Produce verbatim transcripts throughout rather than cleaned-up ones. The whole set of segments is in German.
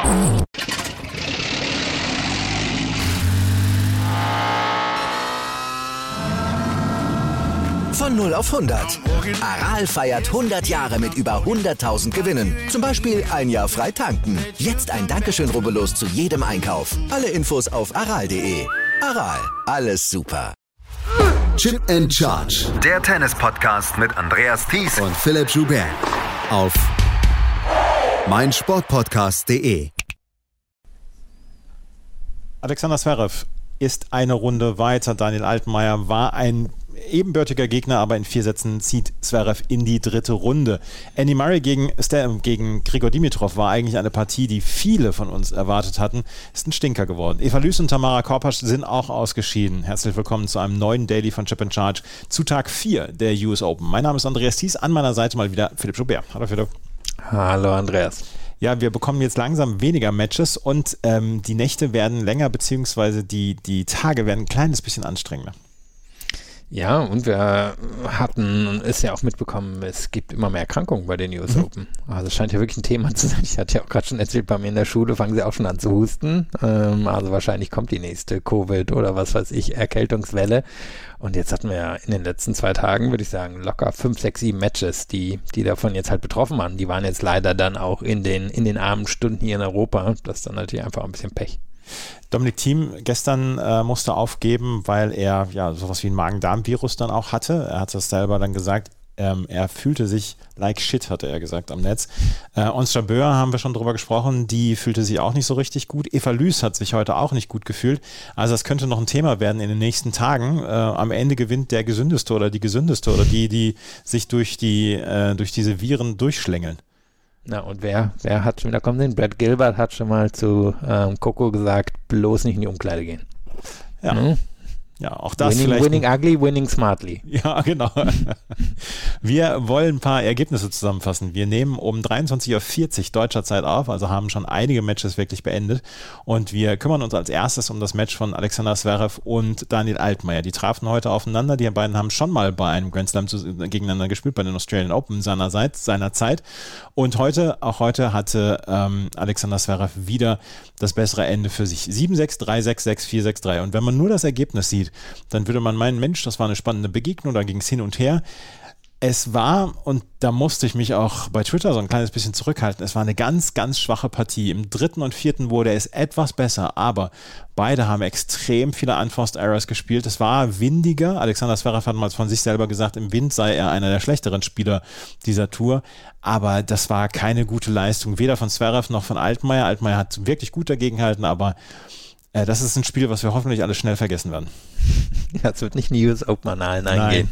Von null auf hundert. Aral feiert hundert Jahre mit über hunderttausend Gewinnen. Zum Beispiel ein Jahr frei tanken. Jetzt ein Dankeschön, rubbellos zu jedem Einkauf. Alle Infos auf aral punkt de. Aral, alles super. Chip and Charge. Der Tennis-Podcast mit Andreas Thies und Philipp Joubert. Auf meinsportpodcast punkt de. Alexander Zverev ist eine Runde weiter. Daniel Altmaier war ein ebenbürtiger Gegner, aber in vier Sätzen zieht Zverev in die dritte Runde. Andy Murray gegen, St- gegen Grigor Dimitrov war eigentlich eine Partie, die viele von uns erwartet hatten. Ist ein Stinker geworden. Eva Lüß und Tamara Korpasch sind auch ausgeschieden. Herzlich willkommen zu einem neuen Daily von Chip and Charge zu Tag vier der U S Open. Mein Name ist Andreas Thies, an meiner Seite mal wieder Philipp Joubert. Hallo Philipp. Hallo Andreas. Ja, wir bekommen jetzt langsam weniger Matches und ähm, die Nächte werden länger, beziehungsweise die, die Tage werden ein kleines bisschen anstrengender. Ja, und wir hatten, ist ja auch mitbekommen, es gibt immer mehr Erkrankungen bei den U S mhm. Open. Also es scheint ja wirklich ein Thema zu sein. Ich hatte ja auch gerade schon erzählt, bei mir in der Schule fangen sie auch schon an zu husten. Ähm, also wahrscheinlich kommt die nächste Covid oder was weiß ich, Erkältungswelle. Und jetzt hatten wir ja in den letzten zwei Tagen, würde ich sagen, locker fünf, sechs, sieben Matches, die, die davon jetzt halt betroffen waren. Die waren jetzt leider dann auch in den, in den armen Stunden hier in Europa. Das ist dann natürlich einfach ein bisschen Pech. Dominic Thiem gestern äh, musste aufgeben, weil er ja sowas wie ein Magen-Darm-Virus dann auch hatte. Er hat das selber dann gesagt. Ähm, er fühlte sich like shit, hatte er gesagt am Netz. Äh, Ons Jabeur haben wir schon drüber gesprochen, die fühlte sich auch nicht so richtig gut. Eva Lüß hat sich heute auch nicht gut gefühlt. Also das könnte noch ein Thema werden in den nächsten Tagen. Äh, am Ende gewinnt der Gesündeste oder die Gesündeste oder die, die sich durch, die, äh, durch diese Viren durchschlängeln. Na und wer, wer hat schon wieder kommen sehen? Brad Gilbert hat schon mal zu ähm, Coco gesagt, bloß nicht in die Umkleide gehen. Ja. Mhm. Ja, auch das winning, vielleicht. Winning ugly, winning smartly. Ja, genau. Wir wollen ein paar Ergebnisse zusammenfassen. Wir nehmen um dreiundzwanzig Uhr vierzig deutscher Zeit auf, also haben schon einige Matches wirklich beendet. Und wir kümmern uns als erstes um das Match von Alexander Zverev und Daniel Altmaier. Die trafen heute aufeinander. Die beiden haben schon mal bei einem Grand Slam zu, gegeneinander gespielt, bei den Australian Open seinerseits, seiner Zeit. Und heute, auch heute hatte ähm, Alexander Zverev wieder das bessere Ende für sich. sieben sechs, drei sechs, sechs vier, sechs drei. Und wenn man nur das Ergebnis sieht, dann würde man meinen, Mensch, das war eine spannende Begegnung, da ging es hin und her. Es war, und da musste ich mich auch bei Twitter so ein kleines bisschen zurückhalten, es war eine ganz, ganz schwache Partie. Im dritten und vierten wurde es etwas besser, aber beide haben extrem viele Unforced Errors gespielt. Es war windiger. Alexander Zverev hat mal von sich selber gesagt, im Wind sei er einer der schlechteren Spieler dieser Tour, aber das war keine gute Leistung, weder von Zverev noch von Altmaier. Altmaier hat wirklich gut dagegen gehalten, aber das ist ein Spiel, was wir hoffentlich alle schnell vergessen werden. Ja, es wird nicht in die U S Open-Annalen eingehen.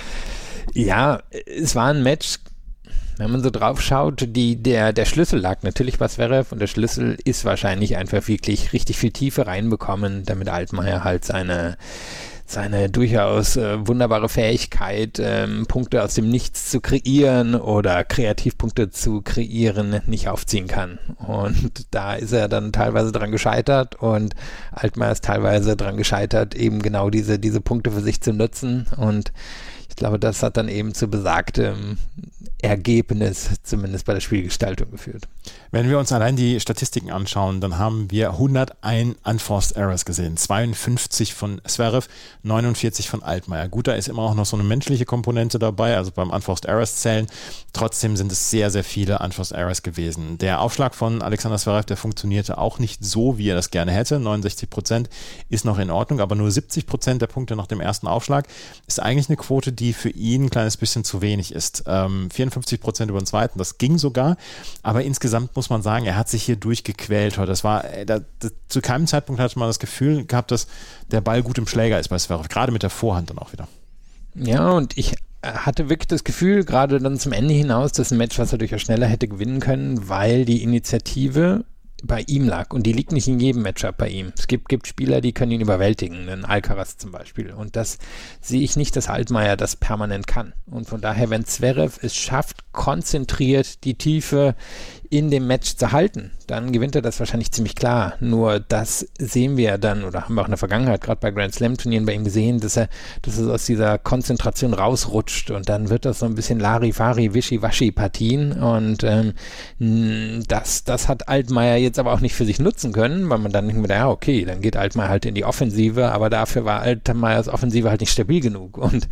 Ja, es war ein Match, wenn man so drauf schaut, die, der, der Schlüssel lag natürlich bei Zverev und der Schlüssel ist wahrscheinlich einfach wirklich richtig viel Tiefe reinbekommen, damit Altmaier halt seine seine durchaus äh, wunderbare Fähigkeit, ähm, Punkte aus dem Nichts zu kreieren oder Kreativpunkte zu kreieren, nicht aufziehen kann. Und da ist er dann teilweise dran gescheitert und Altmaier ist teilweise dran gescheitert, eben genau diese, diese Punkte für sich zu nutzen. Und ich glaube, das hat dann eben zu besagtem Ergebnis, zumindest bei der Spielgestaltung, geführt. Wenn wir uns allein die Statistiken anschauen, dann haben wir hunderteins Unforced Errors gesehen. zweiundfünfzig von Zverev, neunundvierzig von Altmaier. Gut, da ist immer auch noch so eine menschliche Komponente dabei, also beim Unforced Errors zählen. Trotzdem sind es sehr, sehr viele Unforced Errors gewesen. Der Aufschlag von Alexander Zverev, der funktionierte auch nicht so, wie er das gerne hätte. neunundsechzig Prozent ist noch in Ordnung, aber nur siebzig Prozent der Punkte nach dem ersten Aufschlag ist eigentlich eine Quote, die für ihn ein kleines bisschen zu wenig ist. Ähm, vierundfünfzig Prozent über den zweiten, das ging sogar, aber insgesamt muss man sagen, er hat sich hier durchgequält heute. Das war, da, das, zu keinem Zeitpunkt hatte man das Gefühl gehabt, dass der Ball gut im Schläger ist bei Zverev, gerade mit der Vorhand dann auch wieder. Ja, und ich hatte wirklich das Gefühl, gerade dann zum Ende hinaus, dass ein Match, was er durchaus schneller hätte gewinnen können, weil die Initiative bei ihm lag. Und die liegt nicht in jedem Matchup bei ihm. Es gibt, gibt Spieler, die können ihn überwältigen, einen Alcaraz zum Beispiel. Und das sehe ich nicht, dass Altmaier das permanent kann. Und von daher, wenn Zverev es schafft, konzentriert die Tiefe in dem Match zu halten, dann gewinnt er das wahrscheinlich ziemlich klar. Nur das sehen wir dann, oder haben wir auch in der Vergangenheit, gerade bei Grand Slam Turnieren bei ihm gesehen, dass er, dass er aus dieser Konzentration rausrutscht und dann wird das so ein bisschen Larifari, Wischiwaschi-Partien und ähm, das, das hat Altmaier jetzt aber auch nicht für sich nutzen können, weil man dann denkt, ja okay, dann geht Altmaier halt in die Offensive, aber dafür war Altmaiers Offensive halt nicht stabil genug und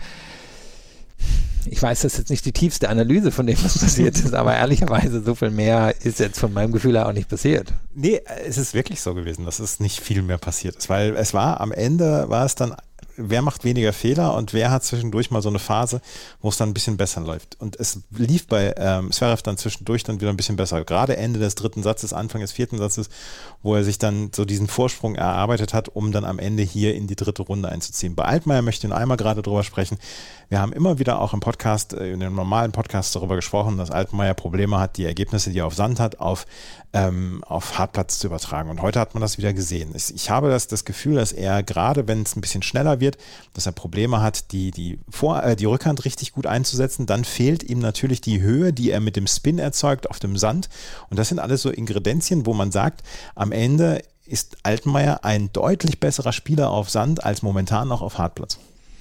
ich weiß, das ist jetzt nicht die tiefste Analyse von dem, was passiert ist, aber ehrlicherweise so viel mehr ist jetzt von meinem Gefühl her auch nicht passiert. Nee, es ist wirklich so gewesen, dass es nicht viel mehr passiert ist, weil es war am Ende, war es dann, wer macht weniger Fehler und wer hat zwischendurch mal so eine Phase, wo es dann ein bisschen besser läuft. Und es lief bei ähm, Zverev dann zwischendurch dann wieder ein bisschen besser. Gerade Ende des dritten Satzes, Anfang des vierten Satzes, wo er sich dann so diesen Vorsprung erarbeitet hat, um dann am Ende hier in die dritte Runde einzuziehen. Bei Altmaier möchte ich noch einmal gerade drüber sprechen. Wir haben immer wieder auch im Podcast, in dem normalen Podcast darüber gesprochen, dass Altmaier Probleme hat, die Ergebnisse, die er auf Sand hat, auf, ähm, auf Hartplatz zu übertragen. Und heute hat man das wieder gesehen. Ich habe das, das Gefühl, dass er gerade, wenn es ein bisschen schneller wird, dass er Probleme hat, die, die, Vor-, äh, die Rückhand richtig gut einzusetzen. Dann fehlt ihm natürlich die Höhe, die er mit dem Spin erzeugt auf dem Sand. Und das sind alles so Ingredienzien, wo man sagt, am Ende ist Altmaier ein deutlich besserer Spieler auf Sand als momentan noch auf Hartplatz.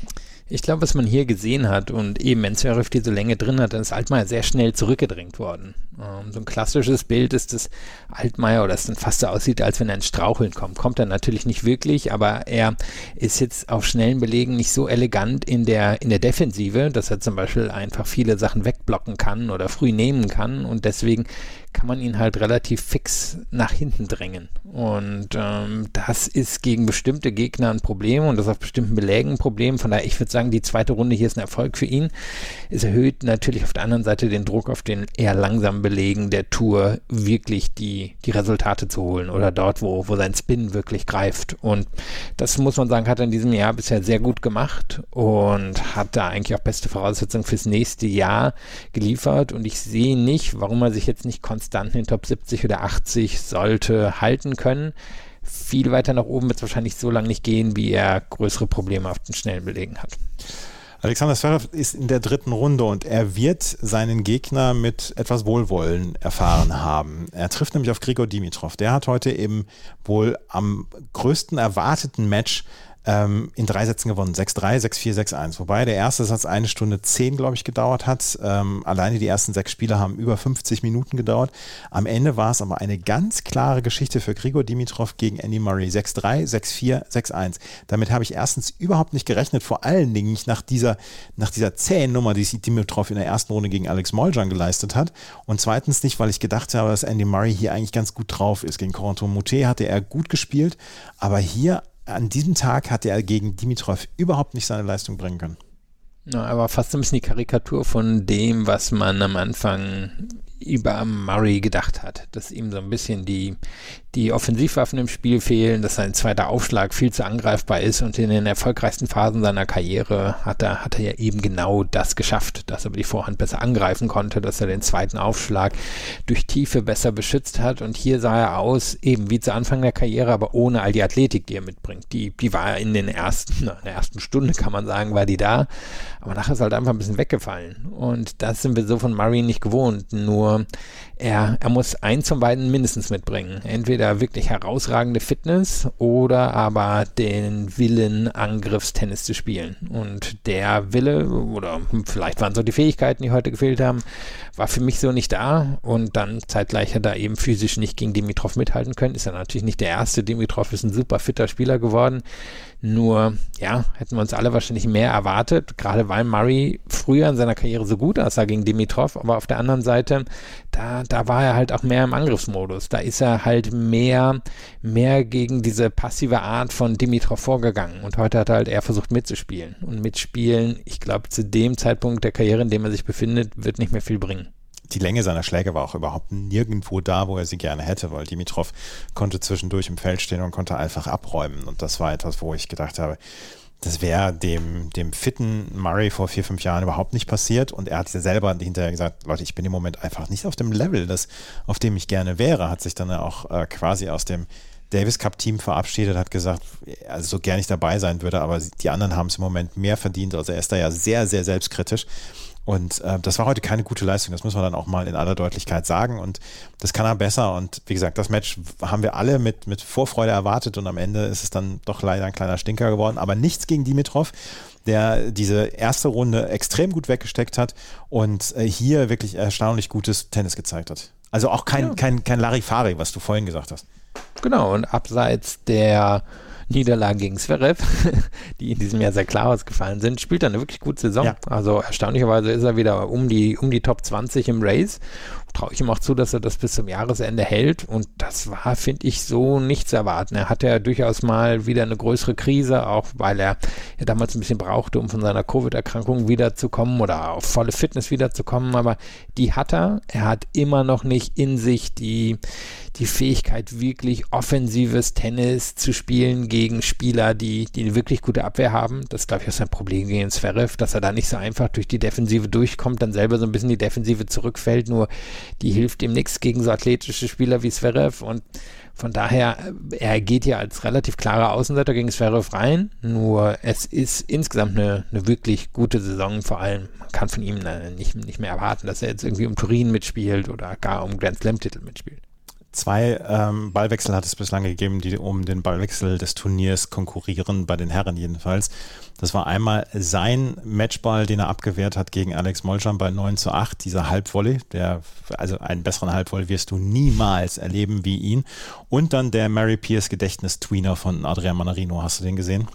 Ich glaube, was man hier gesehen hat und eben, wenn Zverev diese Länge drin hat, dann ist Altmaier sehr schnell zurückgedrängt worden. Ähm, so ein klassisches Bild ist, dass Altmaier oder es dann fast so aussieht, als wenn er ins Straucheln kommt. Kommt er natürlich nicht wirklich, aber er ist jetzt auf schnellen Belegen nicht so elegant in der, in der Defensive, dass er zum Beispiel einfach viele Sachen wegblocken kann oder früh nehmen kann und deswegen kann man ihn halt relativ fix nach hinten drängen. Und ähm, das ist gegen bestimmte Gegner ein Problem und das ist auf bestimmten Belägen ein Problem. Von daher, ich würde sagen, die zweite Runde hier ist ein Erfolg für ihn. Es erhöht natürlich auf der anderen Seite den Druck auf den eher langsamen Belegen der Tour, wirklich die, die Resultate zu holen oder dort, wo, wo sein Spin wirklich greift. Und das muss man sagen, hat er in diesem Jahr bisher sehr gut gemacht und hat da eigentlich auch beste Voraussetzungen fürs nächste Jahr geliefert. Und ich sehe nicht, warum er sich jetzt nicht konstant in den Top siebzig oder achtzig sollte halten können. Viel weiter nach oben wird es wahrscheinlich so lange nicht gehen, wie er größere Probleme auf den schnellen Belegen hat. Alexander Zverev ist in der dritten Runde und er wird seinen Gegner mit etwas Wohlwollen erfahren haben. Er trifft nämlich auf Grigor Dimitrov. Der hat heute eben wohl am größten erwarteten Match ähm, in drei Sätzen gewonnen. sechs drei, sechs vier, sechs eins. Wobei der erste Satz eine Stunde zehn, glaube ich, gedauert hat. Ähm, alleine die ersten sechs Spiele haben über fünfzig Minuten gedauert. Am Ende war es aber eine ganz klare Geschichte für Grigor Dimitrov gegen Andy Murray. sechs drei, sechs vier, sechs eins. Damit habe ich erstens überhaupt nicht gerechnet, vor allen Dingen nicht nach dieser, nach dieser zähen Nummer, die sich Dimitrov in der ersten Runde gegen Alex Molcan geleistet hat. Und zweitens nicht, weil ich gedacht habe, dass Andy Murray hier eigentlich ganz gut drauf ist. Gegen Corentin Moutet hatte er gut gespielt, aber hier an diesem Tag hatte er gegen Dimitrov überhaupt nicht seine Leistung bringen können. Ja, aber fast ein bisschen die Karikatur von dem, was man am Anfang über Murray gedacht hat, dass ihm so ein bisschen die, die Offensivwaffen im Spiel fehlen, dass sein zweiter Aufschlag viel zu angreifbar ist und in den erfolgreichsten Phasen seiner Karriere hat er, hat er ja eben genau das geschafft, dass er die Vorhand besser angreifen konnte, dass er den zweiten Aufschlag durch Tiefe besser beschützt hat und hier sah er aus, eben wie zu Anfang der Karriere, aber ohne all die Athletik, die er mitbringt. Die, die war in den ersten, in der ersten Stunde kann man sagen, war die da, aber nachher ist halt einfach ein bisschen weggefallen und das sind wir so von Murray nicht gewohnt, nur Er, er muss eins von beiden mindestens mitbringen. Entweder wirklich herausragende Fitness oder aber den Willen, Angriffstennis zu spielen. Und der Wille, oder vielleicht waren es auch die Fähigkeiten, die heute gefehlt haben, war für mich so nicht da. Und dann zeitgleich hat er eben physisch nicht gegen Dimitrov mithalten können. Ist er natürlich nicht der erste. Dimitrov ist ein super fitter Spieler geworden. Nur, ja, hätten wir uns alle wahrscheinlich mehr erwartet, gerade weil Murray früher in seiner Karriere so gut aussah gegen Dimitrov, aber auf der anderen Seite, da, da war er halt auch mehr im Angriffsmodus. Da ist er halt mehr, mehr gegen diese passive Art von Dimitrov vorgegangen und heute hat er halt eher versucht mitzuspielen. Und mitspielen, ich glaube, zu dem Zeitpunkt der Karriere, in dem er sich befindet, wird nicht mehr viel bringen. Die Länge seiner Schläge war auch überhaupt nirgendwo da, wo er sie gerne hätte, weil Dimitrov konnte zwischendurch im Feld stehen und konnte einfach abräumen. Und das war etwas, wo ich gedacht habe, das wäre dem, dem fitten Murray vor vier, fünf Jahren überhaupt nicht passiert. Und er hat ja selber hinterher gesagt, Leute, ich bin im Moment einfach nicht auf dem Level, das, auf dem ich gerne wäre. Hat sich dann auch äh, quasi aus dem Davis Cup Team verabschiedet, hat gesagt, also so gerne ich dabei sein würde, aber die anderen haben es im Moment mehr verdient. Also er ist da ja sehr, sehr selbstkritisch. Und äh, das war heute keine gute Leistung, das muss man dann auch mal in aller Deutlichkeit sagen. Und das kann er besser. Und wie gesagt, das Match haben wir alle mit, mit Vorfreude erwartet und am Ende ist es dann doch leider ein kleiner Stinker geworden. Aber nichts gegen Dimitrov, der diese erste Runde extrem gut weggesteckt hat und äh, hier wirklich erstaunlich gutes Tennis gezeigt hat. Also auch kein, ja. kein, kein Larifari, was du vorhin gesagt hast. Genau, und abseits der Niederlagen gegen Zverev, die in diesem Jahr sehr klar ausgefallen sind, spielt er eine wirklich gute Saison. Ja. Also erstaunlicherweise ist er wieder um die, um die Top zwanzig im Race. Traue ich ihm auch zu, dass er das bis zum Jahresende hält und das war, finde ich, so nicht zu erwarten. Er hatte ja durchaus mal wieder eine größere Krise, auch weil er ja damals ein bisschen brauchte, um von seiner Covid-Erkrankung wiederzukommen oder auf volle Fitness wiederzukommen, aber die hat er. Er hat immer noch nicht in sich die, die Fähigkeit, wirklich offensives Tennis zu spielen gegen Spieler, die, die eine wirklich gute Abwehr haben. Das ist, glaube ich, auch sein Problem gegen Zverev, dass er da nicht so einfach durch die Defensive durchkommt, dann selber so ein bisschen die Defensive zurückfällt, nur die hilft ihm nichts gegen so athletische Spieler wie Zverev und von daher, er geht ja als relativ klarer Außenseiter gegen Zverev rein, nur es ist insgesamt eine, eine wirklich gute Saison, vor allem man kann von ihm nicht, nicht mehr erwarten, dass er jetzt irgendwie um Turin mitspielt oder gar um Grand Slam-Titel mitspielt. Zwei ähm, Ballwechsel hat es bislang gegeben, die um den Ballwechsel des Turniers konkurrieren, bei den Herren jedenfalls. Das war einmal sein Matchball, den er abgewehrt hat gegen Alex Molcan bei neun zu acht, dieser Halbvolley, der, also einen besseren Halbvolley wirst du niemals erleben wie ihn. Und dann der Mary Pierce Gedächtnis-Tweener von Adrian Mannarino. Hast du den gesehen?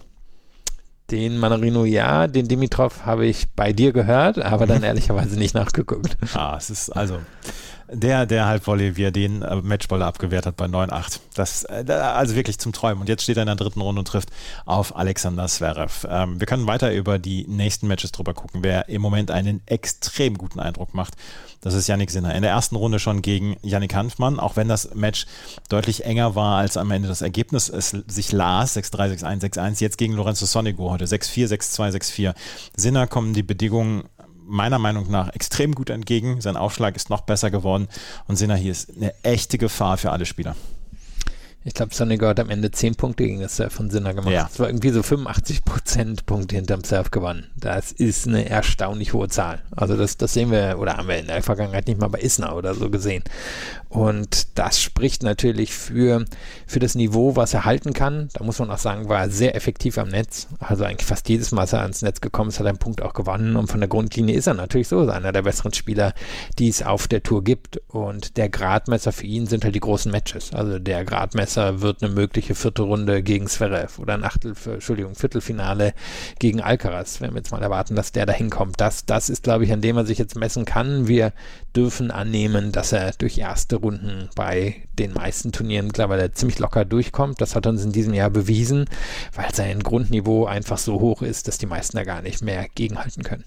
Den Mannarino ja, den Dimitrov habe ich bei dir gehört, aber dann ehrlicherweise nicht nachgeguckt. Ah, es ist also der, der Halbvolley, wie er den äh, Matchball abgewehrt hat bei neun acht. Das, äh, also wirklich zum Träumen. Und jetzt steht er in der dritten Runde und trifft auf Alexander Zverev. Ähm, wir können weiter über die nächsten Matches drüber gucken. Wer im Moment einen extrem guten Eindruck macht, das ist Jannik Sinner. In der ersten Runde schon gegen Yannick Hanfmann, auch wenn das Match deutlich enger war, als am Ende das Ergebnis es sich las, sechs drei, sechs eins, sechs eins, jetzt gegen Lorenzo Sonego heute, sechs vier, sechs zwei, sechs vier. Sinner kommen die Bedingungen meiner Meinung nach extrem gut entgegen. Sein Aufschlag ist noch besser geworden und Sinner hier ist eine echte Gefahr für alle Spieler. Ich glaube, Sonego hat am Ende zehn Punkte gegen das Surf von Sinner gemacht. Ja. Es war irgendwie so fünfundachtzig Prozent Punkte hinterm Surf gewonnen. Das ist eine erstaunlich hohe Zahl. Also das, das sehen wir, oder haben wir in der Vergangenheit nicht mal bei Isner oder so gesehen. Und das spricht natürlich für, für das Niveau, was er halten kann. Da muss man auch sagen, war er sehr effektiv am Netz. Also eigentlich fast jedes Mal, als er ans Netz gekommen ist, hat er einen Punkt auch gewonnen. Und von der Grundlinie ist er natürlich so einer der besseren Spieler, die es auf der Tour gibt. Und der Gradmesser für ihn sind halt die großen Matches. Also der Gradmesser wird eine mögliche vierte Runde gegen Zverev oder ein Achtel, Entschuldigung, Viertelfinale gegen Alcaraz, wenn wir jetzt mal erwarten, dass der da hinkommt. Das, das ist, glaube ich, an dem er sich jetzt messen kann. Wir dürfen annehmen, dass er durch erste Runden bei den meisten Turnieren mittlerweile ziemlich locker durchkommt. Das hat er uns in diesem Jahr bewiesen, weil sein Grundniveau einfach so hoch ist, dass die meisten da gar nicht mehr gegenhalten können.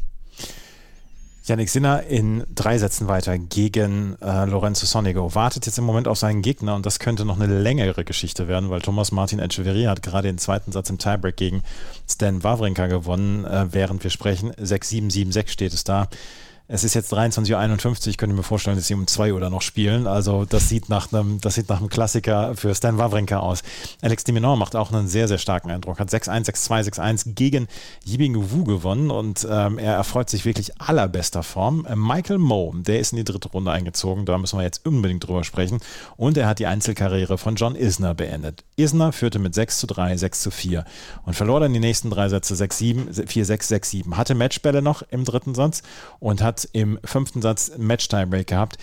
Jannik Sinner in drei Sätzen weiter gegen äh, Lorenzo Sonego. Wartet jetzt im Moment auf seinen Gegner und das könnte noch eine längere Geschichte werden, weil Thomas Martin Echeverria hat gerade den zweiten Satz im Tiebreak gegen Stan Wawrinka gewonnen, äh, während wir sprechen. sechs sieben, sieben sechs steht es da. Es ist jetzt dreiundzwanzig Uhr einundfünfzig, ich könnte mir vorstellen, dass sie um zwei Uhr da noch spielen. Also das sieht nach einem, das sieht nach einem Klassiker für Stan Wawrinka aus. Alex de Minaur macht auch einen sehr, sehr starken Eindruck. Hat sechs eins, sechs zwei, sechs eins gegen Yibing Wu gewonnen und ähm, er erfreut sich wirklich allerbester Form. Äh, Michael Mmoh, der ist in die dritte Runde eingezogen, da müssen wir jetzt unbedingt drüber sprechen. Und er hat die Einzelkarriere von John Isner beendet. Isner führte mit sechs zu drei, sechs zu vier und verlor dann die nächsten drei Sätze sechs sieben, vier sechs, sechs sieben. Hatte Matchbälle noch im dritten Satz und hat im fünften Satz Match-Tiebreak gehabt.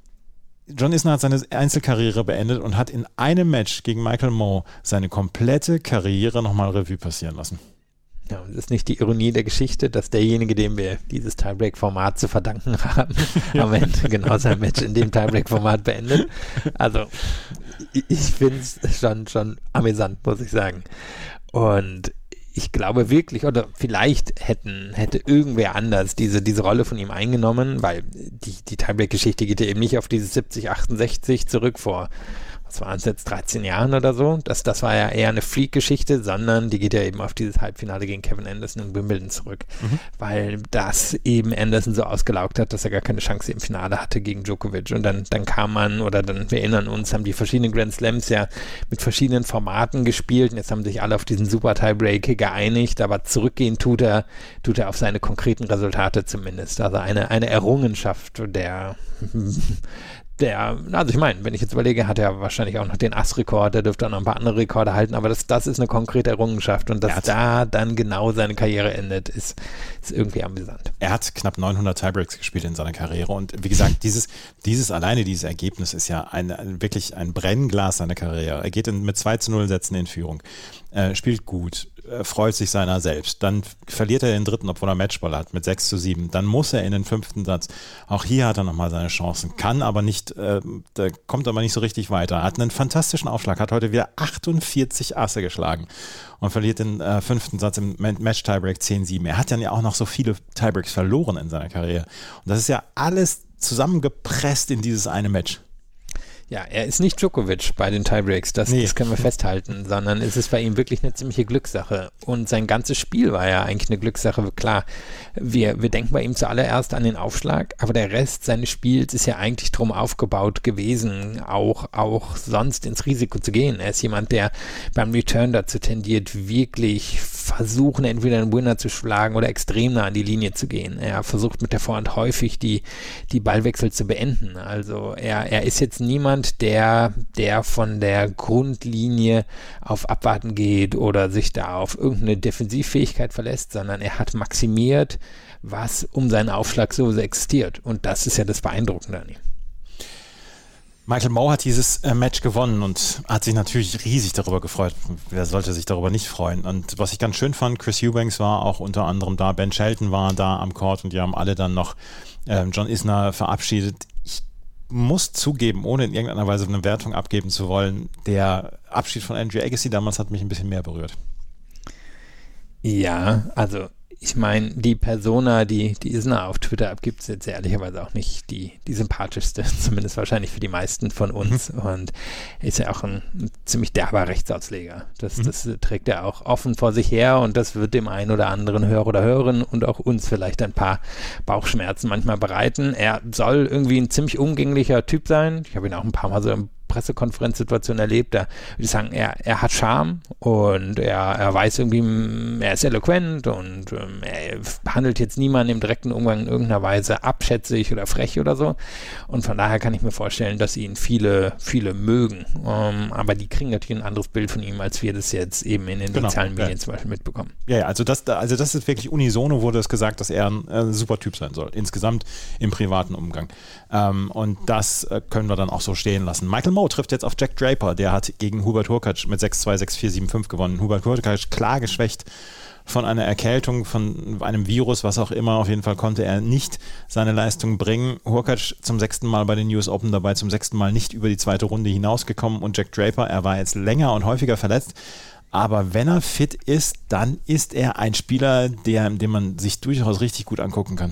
John Isner hat seine Einzelkarriere beendet und hat in einem Match gegen Michael Mmoh seine komplette Karriere nochmal Revue passieren lassen. Ja, das ist nicht die Ironie der Geschichte, dass derjenige, dem wir dieses Tiebreak-Format zu verdanken haben, ja. am Ende genau sein Match in dem Tiebreak-Format beendet. Also ich finde es schon, schon amüsant, muss ich sagen. Und ich glaube wirklich, oder vielleicht hätten, hätte irgendwer anders diese, diese Rolle von ihm eingenommen, weil die, die Tiebreak-Geschichte geht ja eben nicht auf dieses siebzig achtundsechzig zurück vor, was waren es jetzt, dreizehn Jahren oder so. Das, das war ja eher eine Freak-Geschichte, sondern die geht ja eben auf dieses Halbfinale gegen Kevin Anderson in Wimbledon zurück, mhm. weil das eben Anderson so ausgelaugt hat, dass er gar keine Chance im Finale hatte gegen Djokovic. Und dann, dann kam man, oder dann, wir erinnern uns, haben die verschiedenen Grand Slams ja mit verschiedenen Formaten gespielt und jetzt haben sich alle auf diesen Super Tiebreak geeinigt, aber zurückgehen tut er, tut er auf seine konkreten Resultate zumindest. Also eine, eine Errungenschaft der Der, also ich meine, wenn ich jetzt überlege, hat er wahrscheinlich auch noch den Ass-Rekord, der dürfte auch noch ein paar andere Rekorde halten, aber das, das ist eine konkrete Errungenschaft und dass da dann genau seine Karriere endet, ist, ist irgendwie amüsant. Er hat knapp neunhundert Tiebreaks gespielt in seiner Karriere und wie gesagt, dieses, dieses alleine, dieses Ergebnis ist ja ein, ein, wirklich ein Brennglas seiner Karriere. Er geht in, mit zwei zu null Sätzen in Führung, äh, spielt gut, freut sich seiner selbst. Dann verliert er den dritten, obwohl er Matchball hat, mit sechs zu sieben. Dann muss er in den fünften Satz. Auch hier hat er nochmal seine Chancen. Kann aber nicht, äh, da kommt aber nicht so richtig weiter. Hat einen fantastischen Aufschlag, hat heute wieder achtundvierzig Asse geschlagen und verliert den äh, fünften Satz im Match-Tiebreak zehn sieben. Er hat dann ja auch noch so viele Tiebreaks verloren in seiner Karriere. Und das ist ja alles zusammengepresst in dieses eine Match. Ja, er ist nicht Djokovic bei den Tiebreaks, das, nee. das können wir festhalten, sondern es ist bei ihm wirklich eine ziemliche Glückssache. Und sein ganzes Spiel war ja eigentlich eine Glückssache. Klar, wir, wir denken bei ihm zuallererst an den Aufschlag, aber der Rest seines Spiels ist ja eigentlich drum aufgebaut gewesen, auch, auch sonst ins Risiko zu gehen. Er ist jemand, der beim Return dazu tendiert, wirklich versuchen, entweder einen Winner zu schlagen oder extrem nah an die Linie zu gehen. Er versucht mit der Vorhand häufig die, die Ballwechsel zu beenden. Also er, er ist jetzt niemand, der, der von der Grundlinie auf Abwarten geht oder sich da auf irgendeine Defensivfähigkeit verlässt, sondern er hat maximiert, was um seinen Aufschlag so existiert. Und das ist ja das Beeindruckende an ihm. Michael Mmoh hat dieses äh, Match gewonnen und hat sich natürlich riesig darüber gefreut. Wer sollte sich darüber nicht freuen? Und was ich ganz schön fand, Chris Eubanks war auch unter anderem da, Ben Shelton war da am Court und die haben alle dann noch äh, John Isner verabschiedet. Ich muss zugeben, ohne in irgendeiner Weise eine Wertung abgeben zu wollen, der Abschied von Andrew Agassi damals hat mich ein bisschen mehr berührt. Ja, also ich meine, die Persona, die, die Isner auf Twitter abgibt, ist jetzt ehrlicherweise auch nicht die, die sympathischste, zumindest wahrscheinlich für die meisten von uns. Mhm. Und ist ja auch ein, ein ziemlich derber Rechtsausleger. Das, mhm. das trägt er auch offen vor sich her und das wird dem einen oder anderen Hörer oder Hörerin und auch uns vielleicht ein paar Bauchschmerzen manchmal bereiten. Er soll irgendwie ein ziemlich umgänglicher Typ sein. Ich habe ihn auch ein paar Mal so im Pressekonferenzsituation erlebt, da würde ich sagen, er, er hat Charme und er, er weiß irgendwie, er ist eloquent und ähm, er behandelt jetzt niemanden im direkten Umgang in irgendeiner Weise abschätzig oder frech oder so und von daher kann ich mir vorstellen, dass ihn viele, viele mögen, ähm, aber die kriegen natürlich ein anderes Bild von ihm, als wir das jetzt eben in den genau, sozialen Medien ja. zum Beispiel mitbekommen. Ja, also das, also das ist wirklich unisono, wurde es gesagt, dass er ein äh, super Typ sein soll, insgesamt im privaten Umgang ähm, und das äh, können wir dann auch so stehen lassen. Michael Mmoh trifft jetzt auf Jack Draper, der hat gegen Hubert Hurkacz mit sechs zwei, sechs vier, sieben fünf gewonnen. Hubert Hurkacz klar geschwächt von einer Erkältung, von einem Virus, was auch immer. Auf jeden Fall konnte er nicht seine Leistung bringen. Hurkacz zum sechsten Mal bei den U S Open dabei, zum sechsten Mal nicht über die zweite Runde hinausgekommen und Jack Draper, er war jetzt länger und häufiger verletzt. Aber wenn er fit ist, dann ist er ein Spieler, der, den man sich durchaus richtig gut angucken kann.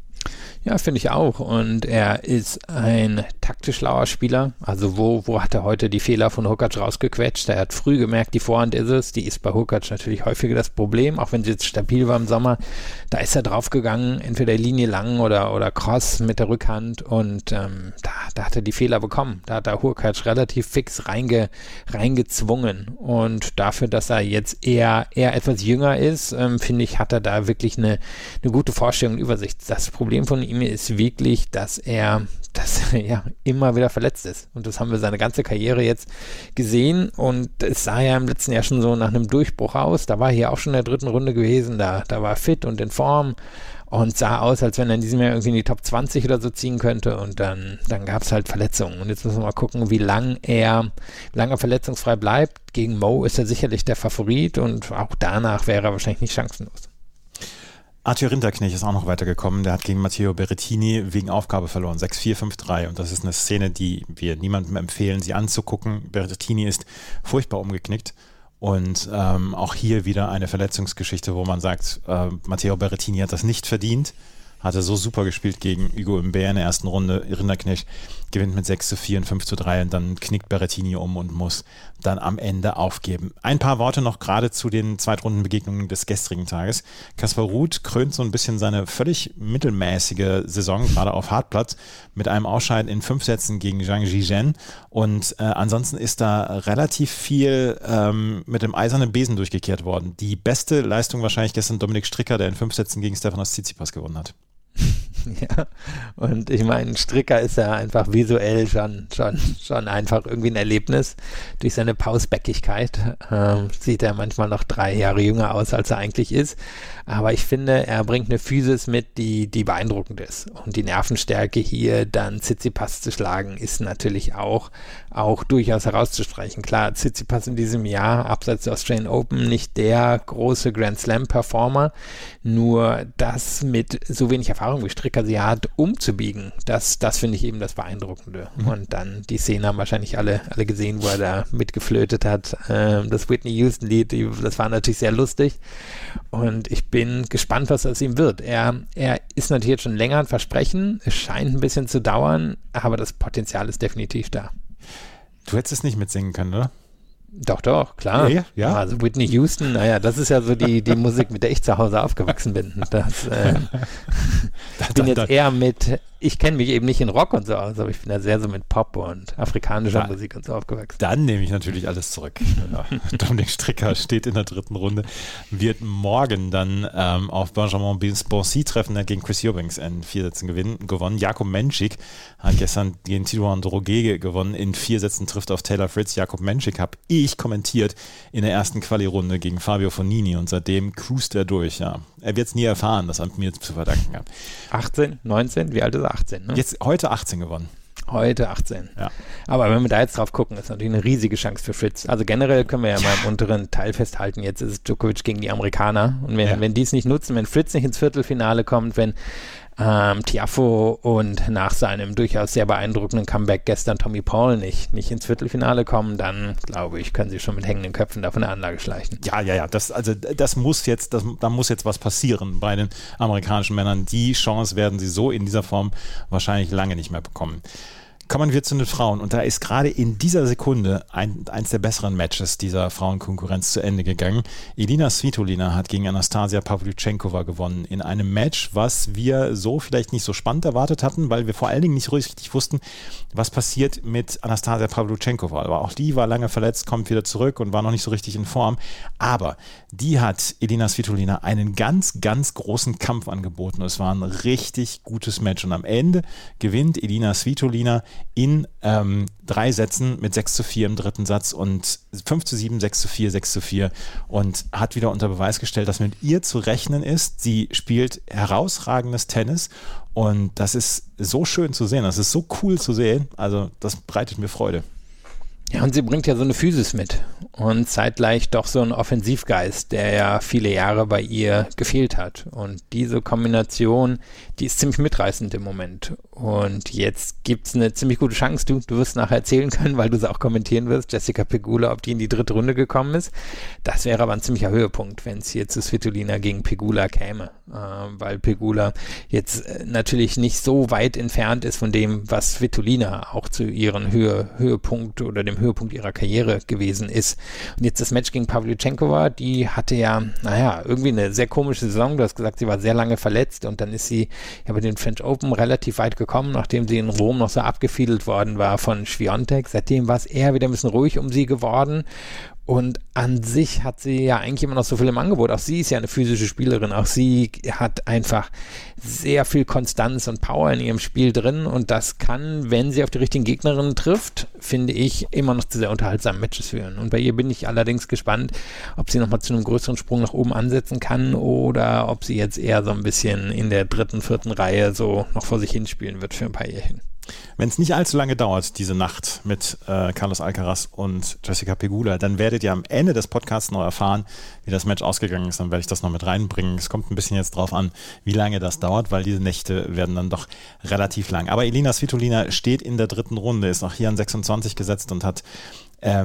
Ja, finde ich auch. Und er ist ein taktisch schlauer Spieler. Also wo, wo hat er heute die Fehler von Hurkacz rausgequetscht? Er hat früh gemerkt, die Vorhand ist es. Die ist bei Hurkacz natürlich häufiger das Problem, auch wenn sie jetzt stabil war im Sommer. Da ist er draufgegangen, entweder Linie lang oder, oder Cross mit der Rückhand. Und ähm, da, da hat er die Fehler bekommen. Da hat er Hurkacz relativ fix reinge, reingezwungen. Und dafür, dass er jetzt eher, eher etwas jünger ist, ähm, finde ich, hat er da wirklich eine, eine gute Vorstellung und Übersicht. Das Problem von ihm ist wirklich, dass er, dass er ja immer wieder verletzt ist. Und das haben wir seine ganze Karriere jetzt gesehen. Und es sah ja im letzten Jahr schon so nach einem Durchbruch aus. Da war er hier auch schon in der dritten Runde gewesen. Da, da war er fit und in Form und sah aus, als wenn er in diesem Jahr irgendwie in die Top zwanzig oder so ziehen könnte. Und dann, dann gab es halt Verletzungen. Und jetzt müssen wir mal gucken, wie lang er, wie lange er verletzungsfrei bleibt. Gegen Mmoh ist er sicherlich der Favorit und auch danach wäre er wahrscheinlich nicht chancenlos. Arthur Rinderknech ist auch noch weitergekommen. Der hat gegen Matteo Berrettini wegen Aufgabe verloren. sechs vier, fünf drei. Und das ist eine Szene, die wir niemandem empfehlen, sie anzugucken. Berrettini ist furchtbar umgeknickt. Und ähm, auch hier wieder eine Verletzungsgeschichte, wo man sagt, äh, Matteo Berrettini hat das nicht verdient. hatte so super gespielt gegen Hugo Humbert in der ersten Runde. Rinderknecht gewinnt mit sechs zu vier und fünf zu drei und dann knickt Berrettini um und muss dann am Ende aufgeben. Ein paar Worte noch gerade zu den Zweitrundenbegegnungen des gestrigen Tages. Kaspar Ruud krönt so ein bisschen seine völlig mittelmäßige Saison, gerade auf Hartplatz, mit einem Ausscheiden in fünf Sätzen gegen Zhang Zhizhen. Und äh, ansonsten ist da relativ viel ähm, mit dem eisernen Besen durchgekehrt worden. Die beste Leistung wahrscheinlich gestern Dominik Stricker, der in fünf Sätzen gegen Stefanos Tsitsipas gewonnen hat. Ja, und ich meine, Stricker ist ja einfach visuell schon, schon, schon einfach irgendwie ein Erlebnis. Durch seine Pausbäckigkeit ähm, sieht er manchmal noch drei Jahre jünger aus, als er eigentlich ist. Aber ich finde, er bringt eine Physis mit, die, die beeindruckend ist. Und die Nervenstärke hier dann Tsitsipas zu schlagen, ist natürlich auch, auch durchaus herauszustreichen. Klar, Tsitsipas in diesem Jahr, abseits der Australian Open, nicht der große Grand Slam-Performer. Nur das mit so wenig Erfahrung wie Stricker sie hat, umzubiegen, das, das finde ich eben das Beeindruckende. Mhm. Und dann, die Szene haben wahrscheinlich alle, alle gesehen, wo er da mitgeflötet hat. Ähm, das Whitney Houston-Lied, das war natürlich sehr lustig. Und ich bin gespannt, was aus ihm wird. Er, er ist natürlich jetzt schon länger ein Versprechen. Es scheint ein bisschen zu dauern, aber das Potenzial ist definitiv da. Du hättest es nicht mitsingen können, oder? Doch, doch, klar. Ja, ja. Also Whitney Houston, naja, das ist ja so die, die Musik, mit der ich zu Hause aufgewachsen bin. Das, äh, ich bin jetzt eher mit, ich kenne mich eben nicht in Rock und so aus, aber ich bin ja sehr so mit Pop und afrikanischer ja, Musik und so aufgewachsen. Dann nehme ich natürlich alles zurück. Ja. Dominik Stricker steht in der dritten Runde, wird morgen dann ähm, auf Benjamin Bonsi treffen, der gegen Chris Eubanks in vier Sätzen gewinnen, gewonnen. Jakob Menschik hat gestern gegen Titouan Droguet gewonnen, in vier Sätzen trifft auf Taylor Fritz. Jakob Menschik habe ich kommentiert in der ersten Quali-Runde gegen Fabio Fognini und seitdem cruist er durch. Ja. Er wird es nie erfahren, das hat mir zu verdanken hat. achtzehn, neunzehn, wie alt ist er? achtzehn, ne? Jetzt heute achtzehn gewonnen. Heute achtzehn. Ja. Aber wenn wir da jetzt drauf gucken, ist natürlich eine riesige Chance für Fritz. Also generell können wir ja mal im unteren Teil festhalten, jetzt ist es Djokovic gegen die Amerikaner. Und wenn, ja. wenn die es nicht nutzen, wenn Fritz nicht ins Viertelfinale kommt, wenn ähm, Tiafoe und nach seinem durchaus sehr beeindruckenden Comeback gestern Tommy Paul nicht, nicht ins Viertelfinale kommen, dann glaube ich, können sie schon mit hängenden Köpfen da von der Anlage schleichen. Ja, ja, ja, das, also das muss jetzt, das, da muss jetzt was passieren bei den amerikanischen Männern. Die Chance werden sie so in dieser Form wahrscheinlich lange nicht mehr bekommen. Kommen wir zu den Frauen und da ist gerade in dieser Sekunde ein, eins der besseren Matches dieser Frauenkonkurrenz zu Ende gegangen. Elina Svitolina hat gegen Anastasia Pavlyuchenkova gewonnen in einem Match, was wir so vielleicht nicht so spannend erwartet hatten, weil wir vor allen Dingen nicht so richtig wussten, was passiert mit Anastasia Pavlyuchenkova. Aber auch die war lange verletzt, kommt wieder zurück und war noch nicht so richtig in Form. Aber die hat Elina Svitolina einen ganz, ganz großen Kampf angeboten. Es war ein richtig gutes Match und am Ende gewinnt Elina Svitolina in ähm, drei Sätzen mit sechs zu vier im dritten Satz und fünf zu sieben, sechs zu vier, sechs zu vier und hat wieder unter Beweis gestellt, dass mit ihr zu rechnen ist. Sie spielt herausragendes Tennis und das ist so schön zu sehen, das ist so cool zu sehen, also das bereitet mir Freude. Ja, und sie bringt ja so eine Physis mit und zeitgleich doch so einen Offensivgeist, der ja viele Jahre bei ihr gefehlt hat. Und diese Kombination, die ist ziemlich mitreißend im Moment. Und jetzt gibt es eine ziemlich gute Chance. Du, du wirst nachher erzählen können, weil du es auch kommentieren wirst, Jessica Pegula, ob die in die dritte Runde gekommen ist. Das wäre aber ein ziemlicher Höhepunkt, wenn es hier zu Svitolina gegen Pegula käme. Äh, weil Pegula jetzt äh, natürlich nicht so weit entfernt ist von dem, was Svitolina auch zu ihrem Höhe, Höhepunkt oder dem Höhepunkt ihrer Karriere gewesen ist. Und jetzt das Match gegen Pavlyuchenkova, die hatte ja, naja, irgendwie eine sehr komische Saison. Du hast gesagt, sie war sehr lange verletzt und dann ist sie ja bei den French Open relativ weit gekommen, nachdem sie in Rom noch so abgefiedelt worden war von Swiatek. Seitdem war es eher wieder ein bisschen ruhig um sie geworden. Und an sich hat sie ja eigentlich immer noch so viel im Angebot. Auch sie ist ja eine physische Spielerin. Auch sie hat einfach sehr viel Konstanz und Power in ihrem Spiel drin. Und das kann, wenn sie auf die richtigen Gegnerinnen trifft, finde ich, immer noch zu sehr unterhaltsamen Matches führen. Und bei ihr bin ich allerdings gespannt, ob sie nochmal zu einem größeren Sprung nach oben ansetzen kann oder ob sie jetzt eher so ein bisschen in der dritten, vierten Reihe so noch vor sich hinspielen wird für ein paar Jährchen. Wenn es nicht allzu lange dauert, diese Nacht mit äh, Carlos Alcaraz und Jessica Pegula, dann werdet ihr am Ende des Podcasts noch erfahren, wie das Match ausgegangen ist. Dann werde ich das noch mit reinbringen. Es kommt ein bisschen jetzt drauf an, wie lange das dauert, weil diese Nächte werden dann doch relativ lang. Aber Elina Svitolina steht in der dritten Runde, ist auch hier an sechsundzwanzig gesetzt und hat ähm,